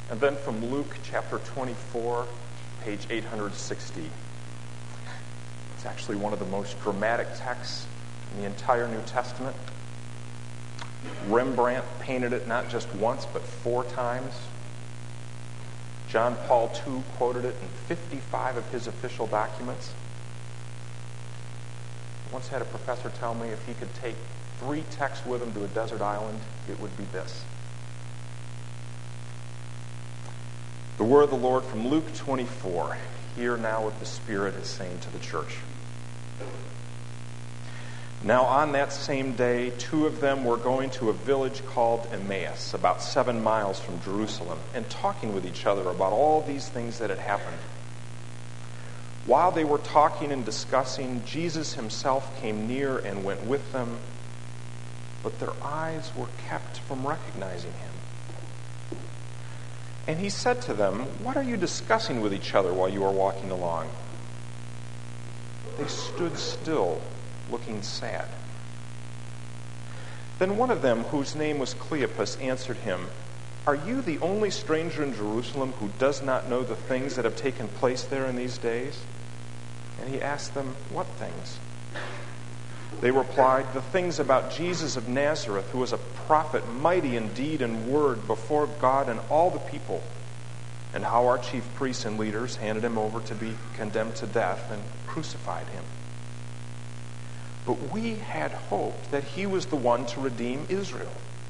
And then from Luke chapter 24, page 860. It's actually one of the most dramatic texts in the entire New Testament. Rembrandt painted it not just once, but 4 times. John Paul II quoted it in 55 of his official documents. I once had a professor tell me if he could take 3 texts with him to a desert island, it would be this. The word of the Lord from Luke 24. Hear now what the Spirit is saying to the church. Now on that same day, 2 of them were going to a village called Emmaus, about 7 miles from Jerusalem, and talking with each other about all these things that had happened. While they were talking and discussing, Jesus himself came near and went with them, but their eyes were kept from recognizing him. And he said to them, "What are you discussing with each other while you are walking along?" They stood still, looking sad. Then one of them, whose name was Cleopas, answered him, "Are you the only stranger in Jerusalem who does not know the things that have taken place there in these days?" And he asked them, "What things?" They replied, "The things about Jesus of Nazareth, who was a prophet, mighty in deed and word before God and all the people, and how our chief priests and leaders handed him over to be condemned to death and crucified him. But we had hoped that he was the one to redeem Israel.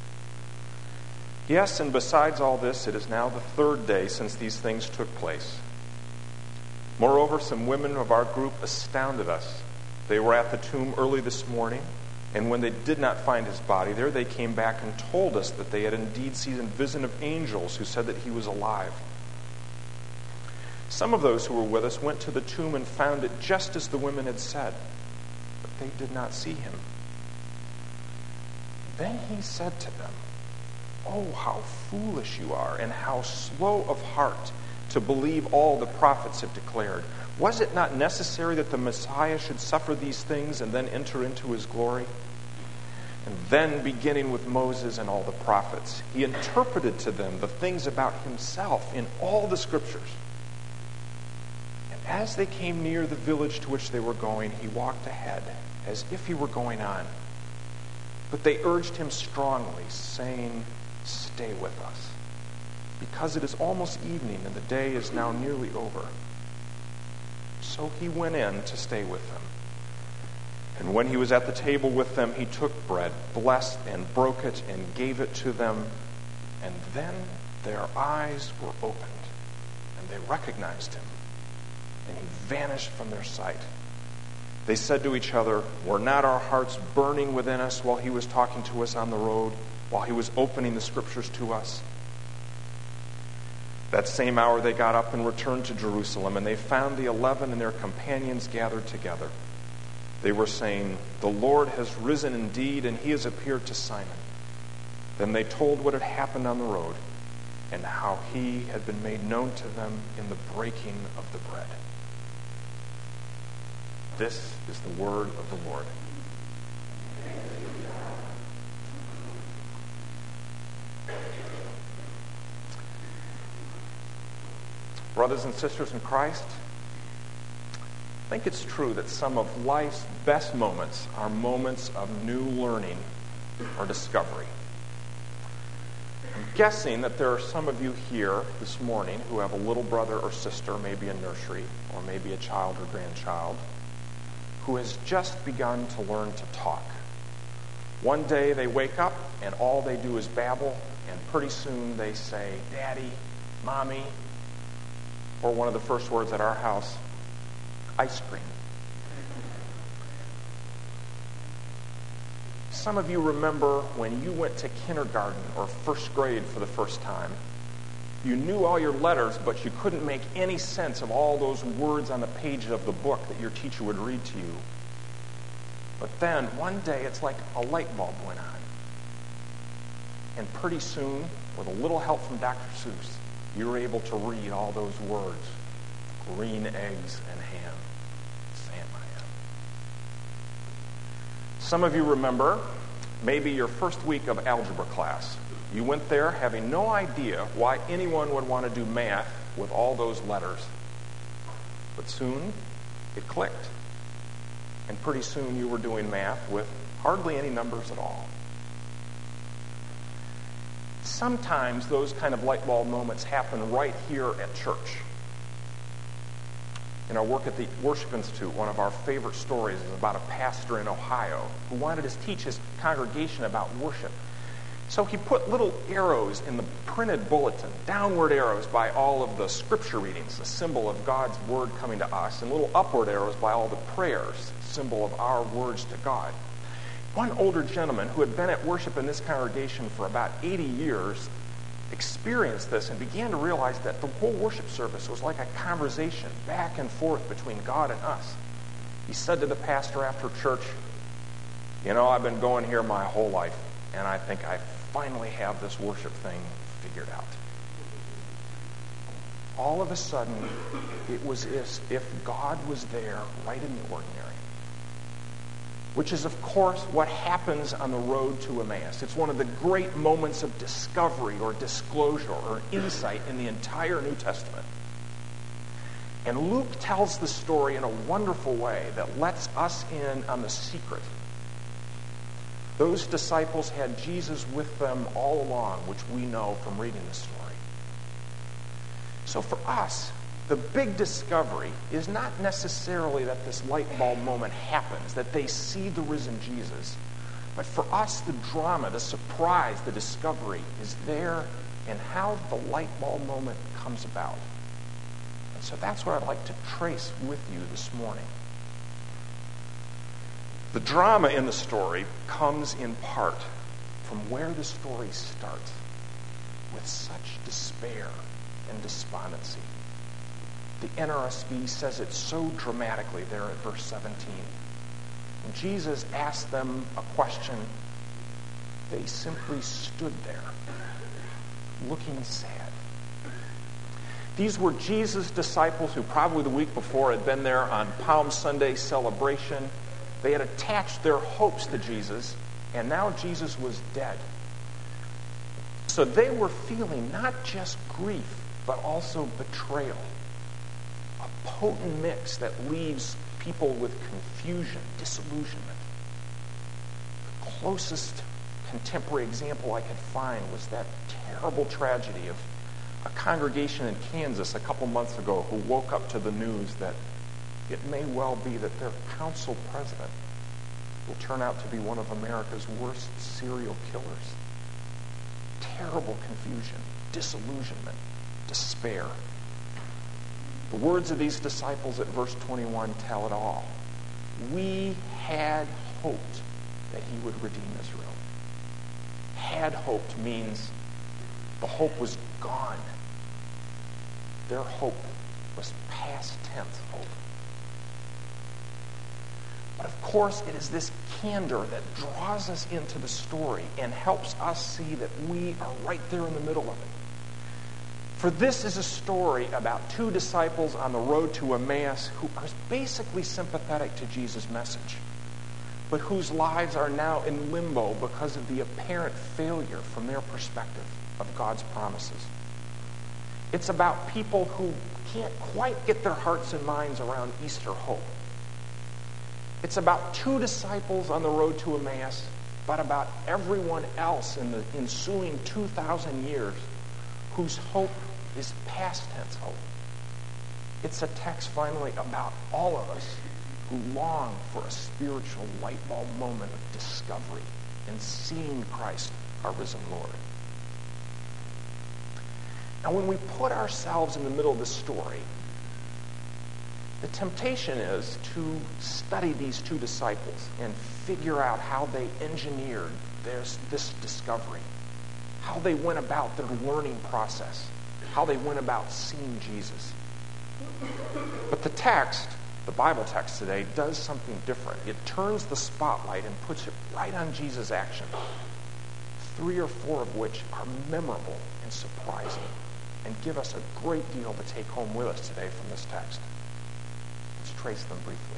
Yes, and besides all this, it is now the 3rd day since these things took place. Moreover, some women of our group astounded us. They were at the tomb early this morning, and when they did not find his body there, they came back and told us that they had indeed seen a vision of angels who said that he was alive. Some of those who were with us went to the tomb and found it just as the women had said, but they did not see him." Then he said to them, "Oh, how foolish you are, and how slow of heart to believe all the prophets have declared. Was it not necessary that the Messiah should suffer these things and then enter into his glory?" And then, beginning with Moses and all the prophets, he interpreted to them the things about himself in all the scriptures. And as they came near the village to which they were going, he walked ahead, as if he were going on. But they urged him strongly, saying, "Stay with us, because it is almost evening, and the day is now nearly over." So he went in to stay with them. And when he was at the table with them, he took bread, blessed and broke it, and gave it to them. And then their eyes were opened, and they recognized him, and he vanished from their sight. They said to each other, "Were not our hearts burning within us while he was talking to us on the road, while he was opening the scriptures to us?" That same hour they got up and returned to Jerusalem, and they found the 11 and their companions gathered together. They were saying, "The Lord has risen indeed, and he has appeared to Simon." Then they told what had happened on the road, and how he had been made known to them in the breaking of the bread. This is the word of the Lord. Brothers and sisters in Christ, I think it's true that some of life's best moments are moments of new learning or discovery. I'm guessing that there are some of you here this morning who have a little brother or sister, maybe in nursery, or maybe a child or grandchild, who has just begun to learn to talk. One day they wake up and all they do is babble, and pretty soon they say, "Daddy," "Mommy," or one of the first words at our house, "ice cream." Some of you remember when you went to kindergarten or first grade for the first time. You knew all your letters, but you couldn't make any sense of all those words on the pages of the book that your teacher would read to you. But then, one day, it's like a light bulb went on. And pretty soon, with a little help from Dr. Seuss, you were able to read all those words. Green eggs and ham. Sam I am. Some of you remember maybe your first week of algebra class. You went there having no idea why anyone would want to do math with all those letters. But soon, it clicked. And pretty soon you were doing math with hardly any numbers at all. Sometimes those kind of light bulb moments happen right here at church. In our work at the Worship Institute, one of our favorite stories is about a pastor in Ohio who wanted to teach his congregation about worship. So he put little arrows in the printed bulletin, downward arrows by all of the scripture readings, a symbol of God's word coming to us, and little upward arrows by all the prayers, symbol of our words to God. One older gentleman who had been at worship in this congregation for about 80 years experienced this and began to realize that the whole worship service was like a conversation back and forth between God and us. He said to the pastor after church, I've been going here my whole life, and I think I finally have this worship thing figured out. All of a sudden, it was as if God was there right in the ordinary. Which is, of course, what happens on the road to Emmaus. It's one of the great moments of discovery or disclosure or insight in the entire New Testament. And Luke tells the story in a wonderful way that lets us in on the secret. Those disciples had Jesus with them all along, which we know from reading the story. So for us, the big discovery is not necessarily that this light bulb moment happens, that they see the risen Jesus. But for us, the drama, the surprise, the discovery is there in how the light bulb moment comes about. And so that's what I'd like to trace with you this morning. The drama in the story comes in part from where the story starts, with such despair and despondency. The NRSV says it so dramatically there at verse 17. When Jesus asked them a question, they simply stood there, looking sad. These were Jesus' disciples who probably the week before had been there on Palm Sunday celebration. They had attached their hopes to Jesus, and now Jesus was dead. So they were feeling not just grief, but also betrayal. A potent mix that leaves people with confusion, disillusionment. The closest contemporary example I could find was that terrible tragedy of a congregation in Kansas a couple months ago who woke up to the news that it may well be that their council president will turn out to be one of America's worst serial killers. Terrible confusion, disillusionment, despair. The words of these disciples at verse 21 tell it all. We had hoped that he would redeem Israel. Had hoped means the hope was gone. Their hope was past tense hope. But of course, it is this candor that draws us into the story and helps us see that we are right there in the middle of it. For this is a story about two disciples on the road to Emmaus who are basically sympathetic to Jesus' message, but whose lives are now in limbo because of the apparent failure from their perspective of God's promises. It's about people who can't quite get their hearts and minds around Easter hope. It's about two disciples on the road to Emmaus, but about everyone else in the ensuing 2,000 years whose hope is past tense hope. It's a text finally about all of us who long for a spiritual light bulb moment of discovery and seeing Christ, our risen Lord. Now, when we put ourselves in the middle of this story, the temptation is to study these two disciples and figure out how they engineered this discovery, how they went about their learning process, how they went about seeing Jesus. But the text, the Bible text today, does something different. It turns the spotlight and puts it right on Jesus' action, 3 or 4 of which are memorable and surprising and give us a great deal to take home with us today from this text. Let's trace them briefly.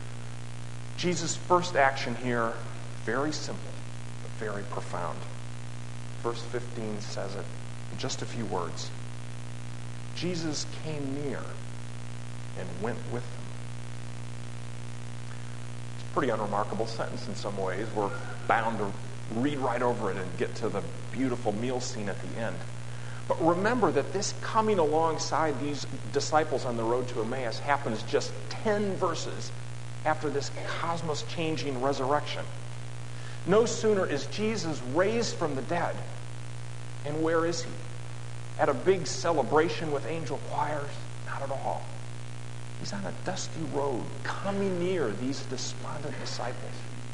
Jesus' first action here, very simple, but very profound. Verse 15 says it in just a few words. Jesus came near and went with them. It's a pretty unremarkable sentence in some ways. We're bound to read right over it and get to the beautiful meal scene at the end. But remember that this coming alongside these disciples on the road to Emmaus happens just 10 verses after this cosmos-changing resurrection. No sooner is Jesus raised from the dead, and where is he? At a big celebration with angel choirs? Not at all. He's on a dusty road, coming near these despondent disciples.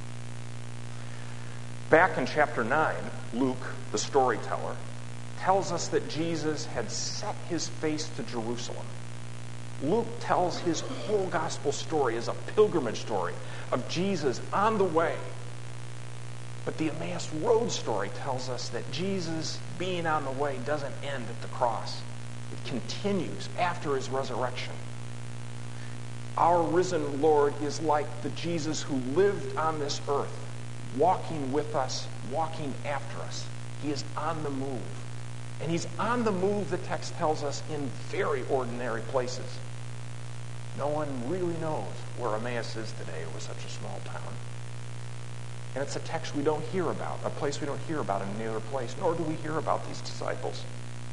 Back in chapter 9, Luke, the storyteller, tells us that Jesus had set his face to Jerusalem. Luke tells his whole gospel story as a pilgrimage story of Jesus on the way. But the Emmaus Road story tells us that Jesus being on the way doesn't end at the cross. It continues after his resurrection. Our risen Lord is like the Jesus who lived on this earth, walking with us, walking after us. He is on the move. And he's on the move, the text tells us, in very ordinary places. No one really knows where Emmaus is today. It was such a small town. And it's a text we don't hear about, a place we don't hear about in any other place, nor do we hear about these disciples.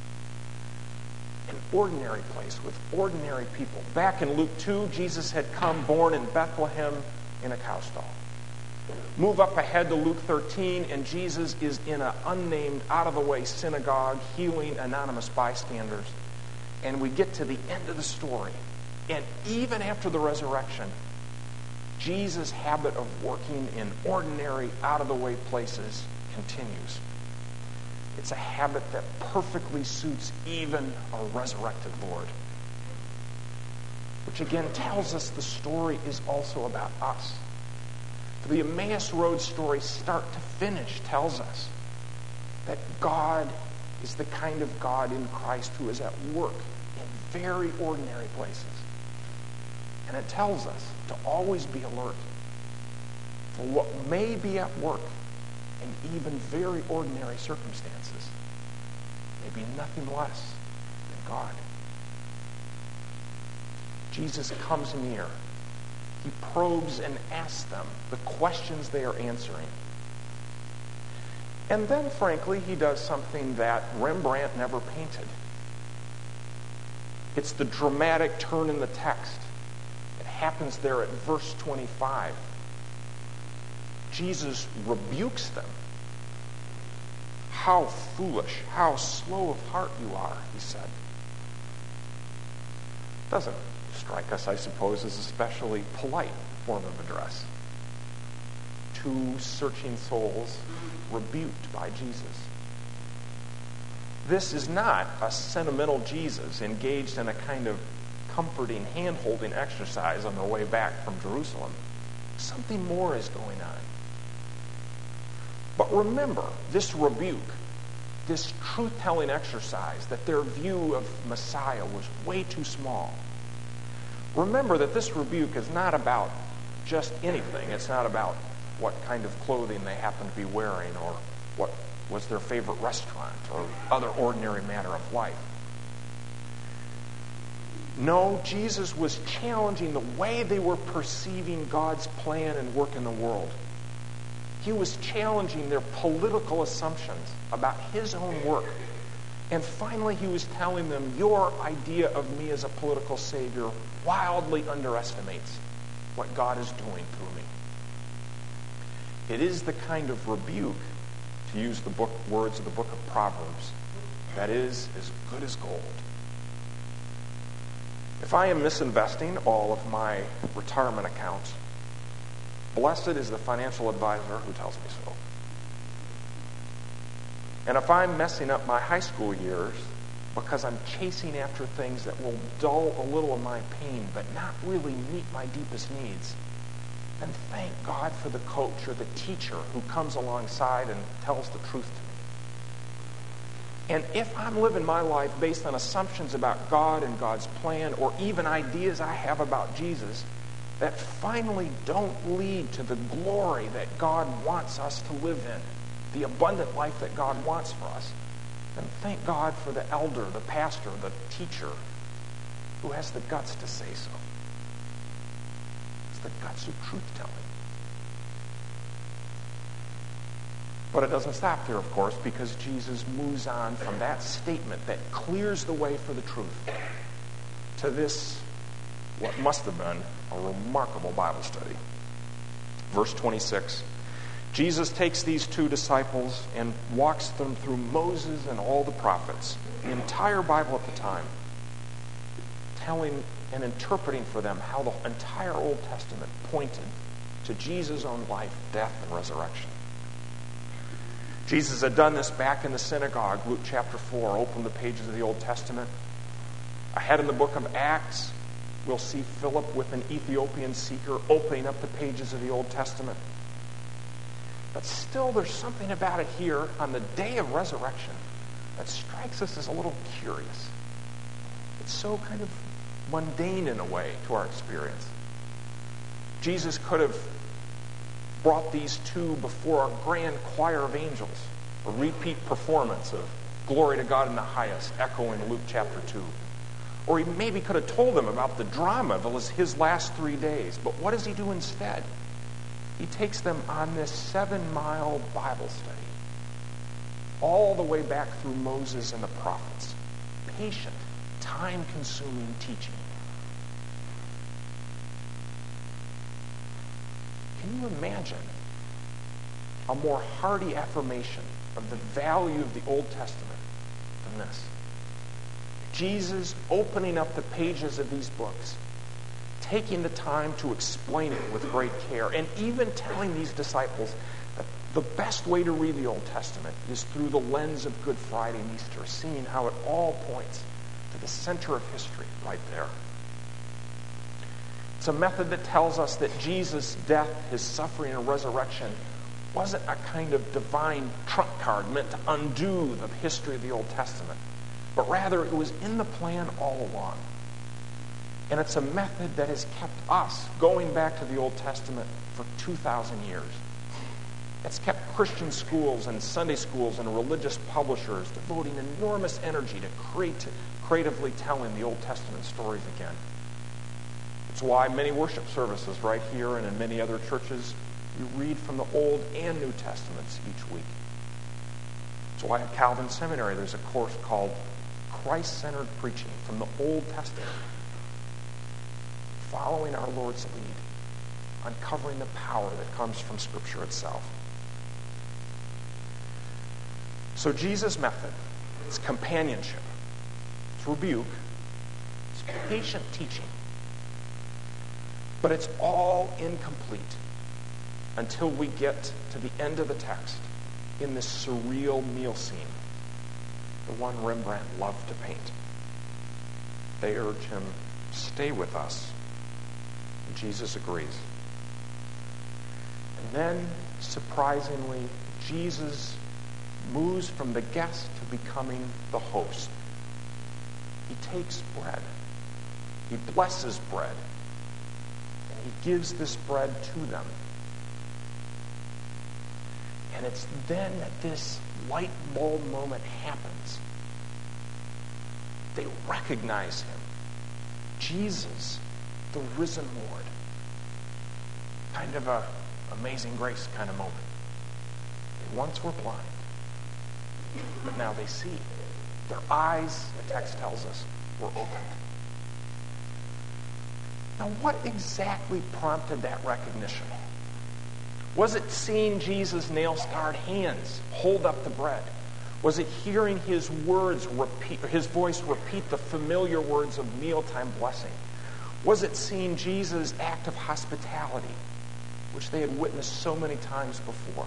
An ordinary place with ordinary people. Back in Luke 2, Jesus had come born in Bethlehem in a cow stall. Move up ahead to Luke 13, and Jesus is in an unnamed, out-of-the-way synagogue healing anonymous bystanders. And we get to the end of the story. And even after the resurrection, Jesus' habit of working in ordinary, out-of-the-way places continues. It's a habit that perfectly suits even a resurrected Lord. Which again tells us the story is also about us. For the Emmaus Road story, start to finish, tells us that God is the kind of God in Christ who is at work in very ordinary places. And it tells us to always be alert for what may be at work in even very ordinary circumstances. Maybe nothing less than God. Jesus comes near. He probes and asks them the questions they are answering. And then, frankly, he does something that Rembrandt never painted. It's the dramatic turn in the text. It happens there at verse 25. Jesus rebukes them. How foolish, how slow of heart you are, he said. Doesn't strike us, I suppose, as especially polite form of address. Two searching souls rebuked by Jesus. This is not a sentimental Jesus engaged in a kind of comforting, hand-holding exercise on their way back from Jerusalem. Something more is going on. But remember, this rebuke, this truth-telling exercise, that their view of Messiah was way too small. Remember that this rebuke is not about just anything. It's not about what kind of clothing they happen to be wearing or what was their favorite restaurant or other ordinary matter of life. No, Jesus was challenging the way they were perceiving God's plan and work in the world. He was challenging their political assumptions about his own work. And finally, he was telling them, your idea of me as a political savior wildly underestimates what God is doing through me. It is the kind of rebuke, to use the words of the book of Proverbs, that is as good as gold. If I am misinvesting all of my retirement accounts, blessed is the financial advisor who tells me so. And if I'm messing up my high school years because I'm chasing after things that will dull a little of my pain but not really meet my deepest needs, then thank God for the coach or the teacher who comes alongside and tells the truth to me. And if I'm living my life based on assumptions about God and God's plan, or even ideas I have about Jesus that finally don't lead to the glory that God wants us to live in, the abundant life that God wants for us, then thank God for the elder, the pastor, the teacher who has the guts to say so. It's the guts of truth-telling. But it doesn't stop there, of course, because Jesus moves on from that statement that clears the way for the truth to this, what must have been a remarkable Bible study. Verse 26, Jesus takes these two disciples and walks them through Moses and all the prophets, the entire Bible at the time, telling and interpreting for them how the entire Old Testament pointed to Jesus' own life, death, and resurrection. Jesus had done this back in the synagogue, Luke chapter 4, opened the pages of the Old Testament. Ahead in the book of Acts, we'll see Philip with an Ethiopian seeker opening up the pages of the Old Testament. But still, there's something about it here on the day of resurrection that strikes us as a little curious. It's so kind of mundane in a way to our experience. Jesus could have brought these two before a grand choir of angels, a repeat performance of Glory to God in the highest, echoing Luke chapter 2. Or he maybe could have told them about the drama of his last 3 days. But what does he do instead? He takes them on this 7-mile Bible study, all the way back through Moses and the prophets. Patient, time-consuming teaching. Can you imagine a more hearty affirmation of the value of the Old Testament than this? Jesus opening up the pages of these books, taking the time to explain it with great care, and even telling these disciples that the best way to read the Old Testament is through the lens of Good Friday and Easter, seeing how it all points to the center of history right there. It's a method that tells us that Jesus' death, his suffering, and resurrection wasn't a kind of divine trump card meant to undo the history of the Old Testament, but rather it was in the plan all along. And it's a method that has kept us going back to the Old Testament for 2,000 years. It's kept Christian schools and Sunday schools and religious publishers devoting enormous energy to creatively telling the Old Testament stories again. It's why many worship services right here and in many other churches, you read from the Old and New Testaments each week. It's why at Calvin Seminary there's a course called Christ-Centered Preaching from the Old Testament, following our Lord's lead, uncovering the power that comes from Scripture itself. So Jesus' method, it's companionship, it's rebuke, it's patient teaching, but it's all incomplete until we get to the end of the text in this surreal meal scene, the one Rembrandt loved to paint. They urge him, stay with us. And Jesus agrees. And then, surprisingly, Jesus moves from the guest to becoming the host. He takes bread. He blesses bread. And he gives this bread to them. And it's then that this light bulb moment happens. They recognize him. Jesus, the risen Lord. Kind of a Amazing Grace kind of moment. They once were blind, but now they see. Their eyes, the text tells us, were opened. Now, what exactly prompted that recognition? Was it seeing Jesus' nail-scarred hands hold up the bread? Was it hearing his voice repeat the familiar words of mealtime blessing? Was it seeing Jesus' act of hospitality, which they had witnessed so many times before?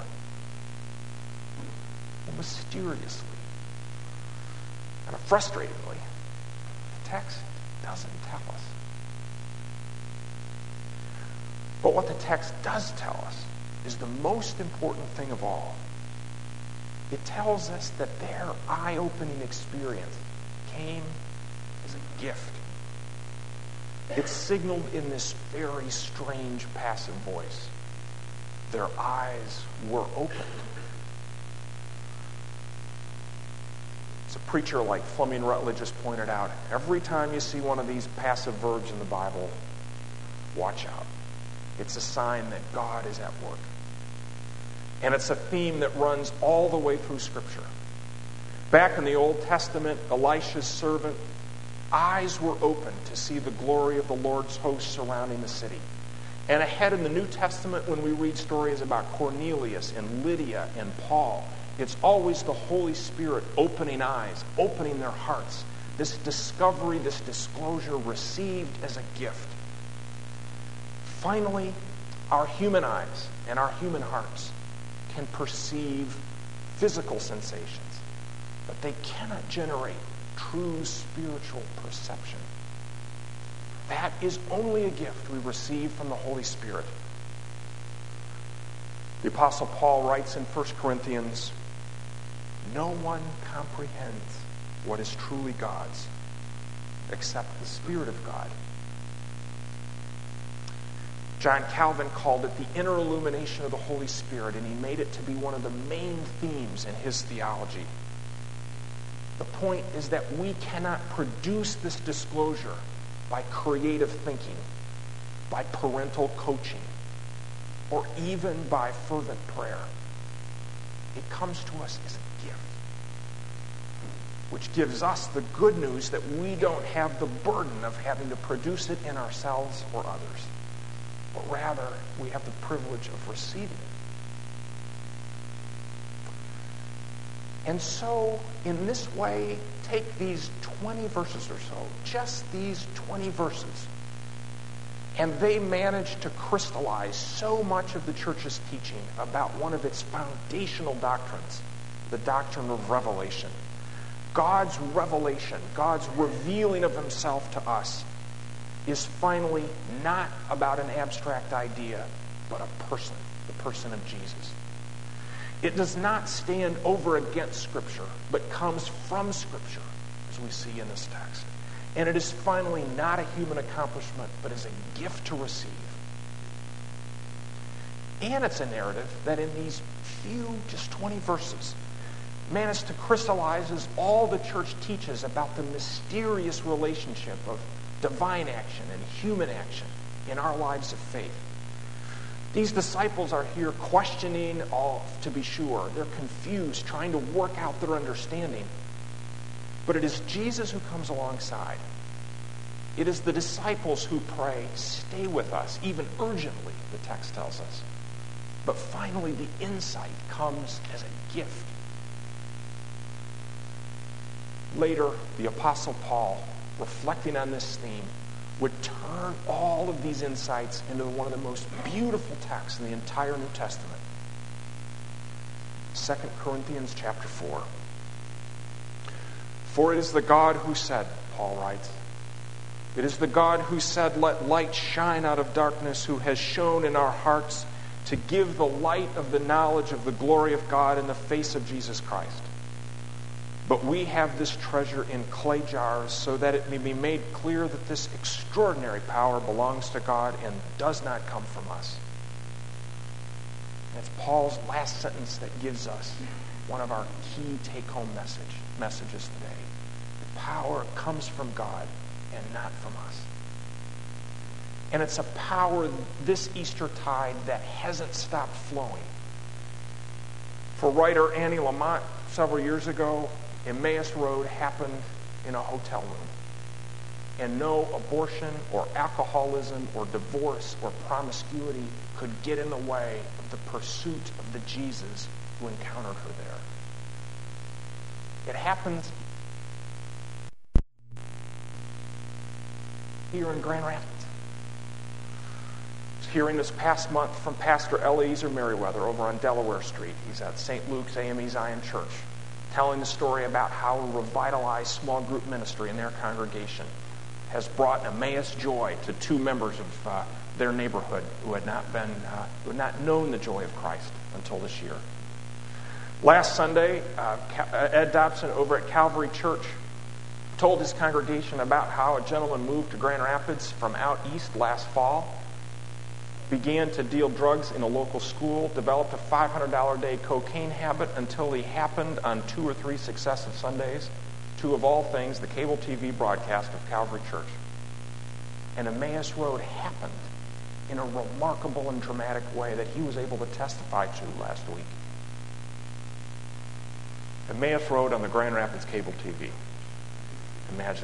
And mysteriously and frustratingly, the text doesn't tell us. But what the text does tell us is the most important thing of all. It tells us that their eye-opening experience came as a gift. It's signaled in this very strange passive voice. Their eyes were opened. As a preacher like Fleming Rutledge just pointed out, every time you see one of these passive verbs in the Bible, watch out. It's a sign that God is at work. And it's a theme that runs all the way through Scripture. Back in the Old Testament, Elisha's servant, eyes were opened to see the glory of the Lord's host surrounding the city. And ahead in the New Testament, when we read stories about Cornelius and Lydia and Paul, it's always the Holy Spirit opening eyes, opening their hearts. This discovery, this disclosure received as a gift. Finally, our human eyes and our human hearts can perceive physical sensations, but they cannot generate true spiritual perception. That is only a gift we receive from the Holy Spirit. The Apostle Paul writes in 1 Corinthians, "No one comprehends what is truly God's except the Spirit of God." John Calvin called it the inner illumination of the Holy Spirit, and he made it to be one of the main themes in his theology. The point is that we cannot produce this disclosure by creative thinking, by parental coaching, or even by fervent prayer. It comes to us as a gift, which gives us the good news that we don't have the burden of having to produce it in ourselves or others, but rather we have the privilege of receiving it. And so, in this way, take these 20 verses or so, just these 20 verses, and they manage to crystallize so much of the church's teaching about one of its foundational doctrines, the doctrine of revelation. God's revelation, God's revealing of himself to us, is finally not about an abstract idea, but a person, the person of Jesus. It does not stand over against Scripture, but comes from Scripture, as we see in this text. And it is finally not a human accomplishment, but is a gift to receive. And it's a narrative that in these few, just 20 verses, managed to crystallize as all the church teaches about the mysterious relationship of divine action and human action in our lives of faith. These disciples are here questioning all, to be sure. They're confused, trying to work out their understanding. But it is Jesus who comes alongside. It is the disciples who pray, "Stay with us," even urgently, the text tells us. But finally, the insight comes as a gift. Later, the Apostle Paul, reflecting on this theme, would turn all of these insights into one of the most beautiful texts in the entire New Testament. 2 Corinthians chapter 4. "For it is the God who said," Paul writes, "it is the God who said, 'Let light shine out of darkness,' who has shone in our hearts to give the light of the knowledge of the glory of God in the face of Jesus Christ. But we have this treasure in clay jars, so that it may be made clear that this extraordinary power belongs to God and does not come from us." That's Paul's last sentence that gives us one of our key take-home messages today. The power comes from God and not from us. And it's a power this Eastertide that hasn't stopped flowing. For writer Annie Lamott, several years ago, Emmaus Road happened in a hotel room. And no abortion or alcoholism or divorce or promiscuity could get in the way of the pursuit of the Jesus who encountered her there. It happens here in Grand Rapids. I was hearing this past month from Pastor Eliezer Merriweather over on Delaware Street. He's at St. Luke's AME Zion Church, telling the story about how a revitalized small group ministry in their congregation has brought Emmaus joy to two members of their neighborhood who had not known the joy of Christ until this year. Last Sunday, Ed Dobson over at Calvary Church told his congregation about how a gentleman moved to Grand Rapids from out east last fall. began to deal drugs in a local school, developed a $500 a day cocaine habit until he happened on 2 or 3 successive Sundays to, of all things, the cable TV broadcast of Calvary Church. And Emmaus Road happened in a remarkable and dramatic way that he was able to testify to last week. Emmaus Road on the Grand Rapids cable TV. Imagine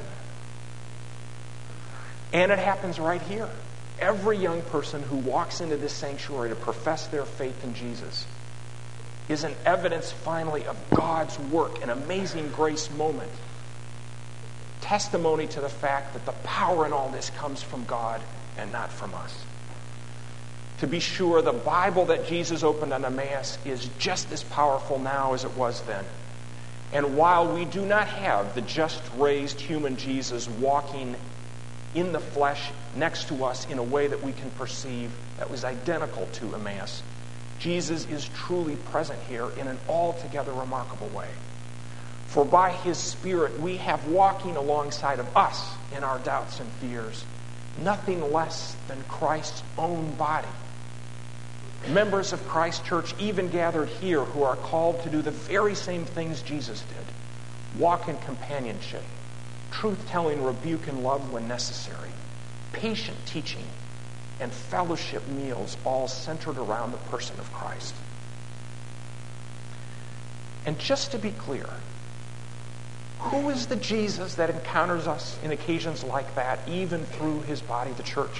that. And it happens right here. Every young person who walks into this sanctuary to profess their faith in Jesus is an evidence, finally, of God's work, an amazing grace moment. Testimony to the fact that the power in all this comes from God and not from us. To be sure, the Bible that Jesus opened on Emmaus is just as powerful now as it was then. And while we do not have the just raised human Jesus walking in the flesh next to us in a way that we can perceive that was identical to Emmaus, Jesus is truly present here in an altogether remarkable way. For by his Spirit we have walking alongside of us in our doubts and fears nothing less than Christ's own body. Members of Christ Church, even gathered here, who are called to do the very same things Jesus did. Walk in companionship, truth-telling, rebuke, and love when necessary, patient teaching, and fellowship meals, all centered around the person of Christ. And just to be clear, who is the Jesus that encounters us in occasions like that, even through his body, the church?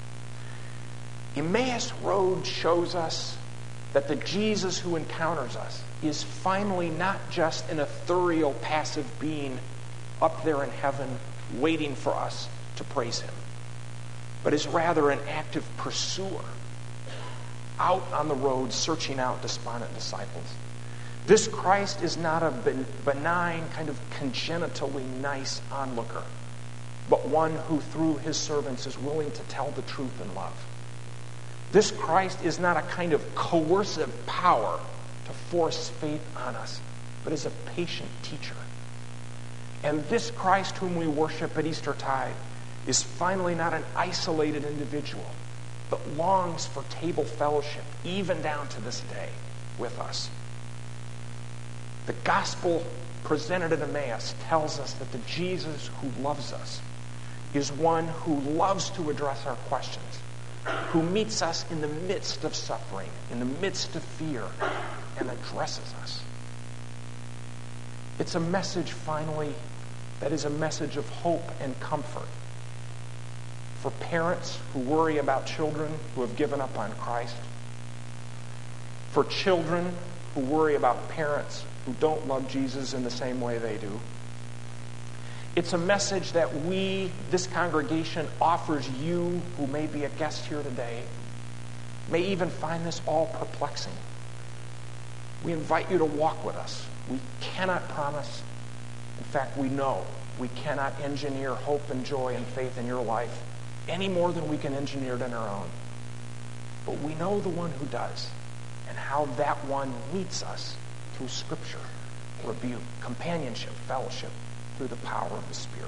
Emmaus Road shows us that the Jesus who encounters us is finally not just an ethereal, passive being up there in heaven waiting for us to praise him, but is rather an active pursuer out on the road searching out despondent disciples. This Christ is not a benign, kind of congenitally nice onlooker, but one who through his servants is willing to tell the truth in love. This Christ is not a kind of coercive power to force faith on us, but is a patient teacher. And this Christ whom we worship at Eastertide is finally not an isolated individual, but longs for table fellowship, even down to this day, with us. The gospel presented at Emmaus tells us that the Jesus who loves us is one who loves to address our questions, who meets us in the midst of suffering, in the midst of fear, and addresses us. It's a message, finally, that is a message of hope and comfort for parents who worry about children who have given up on Christ, for children who worry about parents who don't love Jesus in the same way they do. It's a message that this congregation, offers you who may be a guest here today, may even find this all perplexing. We invite you to walk with us. We cannot promise, in fact, we know we cannot engineer hope and joy and faith in your life any more than we can engineer it in our own. But we know the one who does, and how that one meets us through Scripture, rebuke, companionship, fellowship, through the power of the Spirit.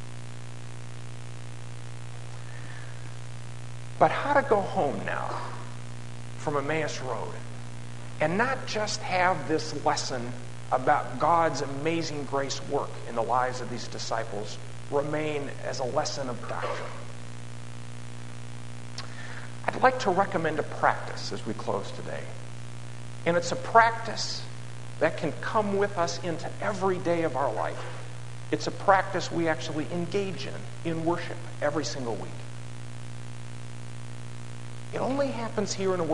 But how to go home now from Emmaus Road and not just have this lesson about God's amazing grace work in the lives of these disciples remain as a lesson of doctrine? I'd like to recommend a practice as we close today. And it's a practice that can come with us into every day of our life. It's a practice we actually engage in worship every single week. It only happens here in a